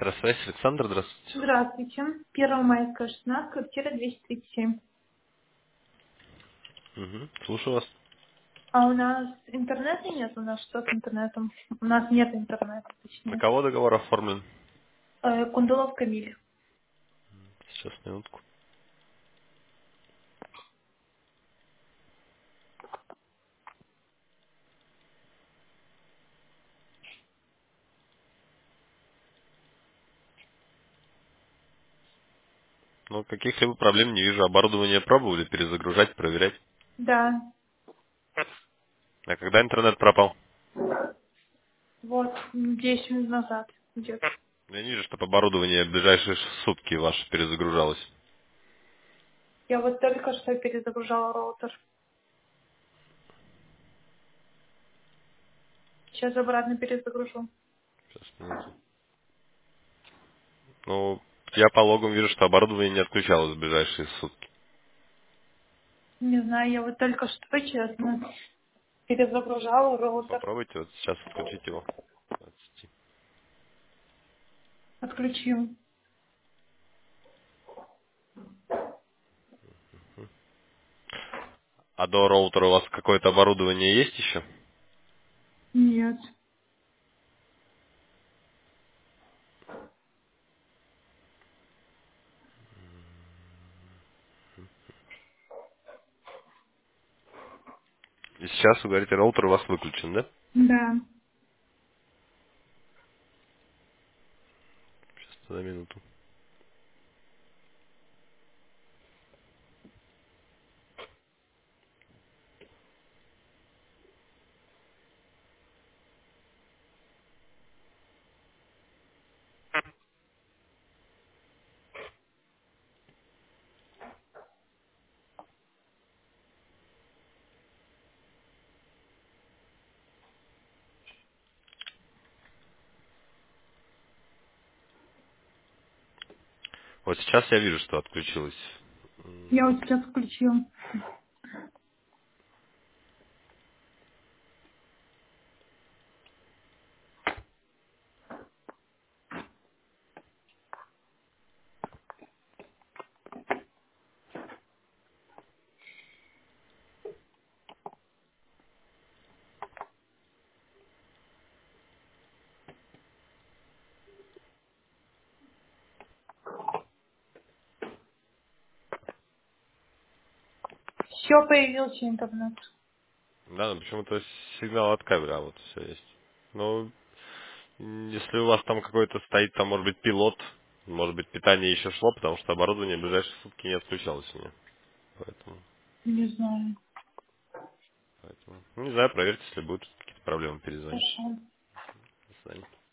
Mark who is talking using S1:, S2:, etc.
S1: Электросвязь, Александр, здравствуйте.
S2: Здравствуйте. 1 Майская, 16, квартира 237.
S1: Угу. Слушаю вас.
S2: А у нас интернета нет? У нас что с интернетом? У нас нет интернета,
S1: На
S2: точнее.
S1: кого договор оформлен?
S2: Кундулов Камиль.
S1: Сейчас, минутку. Ну, каких-либо проблем не вижу. Оборудование пробовали перезагружать, проверять.
S2: Да.
S1: А когда интернет пропал?
S2: Вот, 10 минут назад идет.
S1: Я не вижу, чтобы оборудование в ближайшие сутки ваше перезагружалось.
S2: Я вот только что перезагружала роутер. Сейчас обратно перезагружу.
S1: Сейчас, минуту. Ну, я по логам вижу, что оборудование не отключалось в ближайшие сутки.
S2: Не знаю, я вот только что, честно, перезагружала роутер.
S1: Попробуйте вот сейчас отключить его от сети.
S2: Отключил.
S1: А до роутера у вас какое-то оборудование есть еще?
S2: Нет.
S1: И сейчас, вы говорите, роутер у вас выключен, да?
S2: Да.
S1: Сейчас, на минуту. Вот сейчас я вижу, что отключилось.
S2: Я вот сейчас включила. Все, появился интернет.
S1: Да, но почему-то сигнал от кабеля, вот все есть. Ну, если у вас там какой-то стоит, там, может быть, пилот, может быть, питание еще шло, потому что оборудование в ближайшие сутки не отключалось у меня. Поэтому,
S2: Не знаю.
S1: ну, не знаю, проверьте, если будут какие-то проблемы, перезвоните.
S2: Хорошо.
S1: До свидания.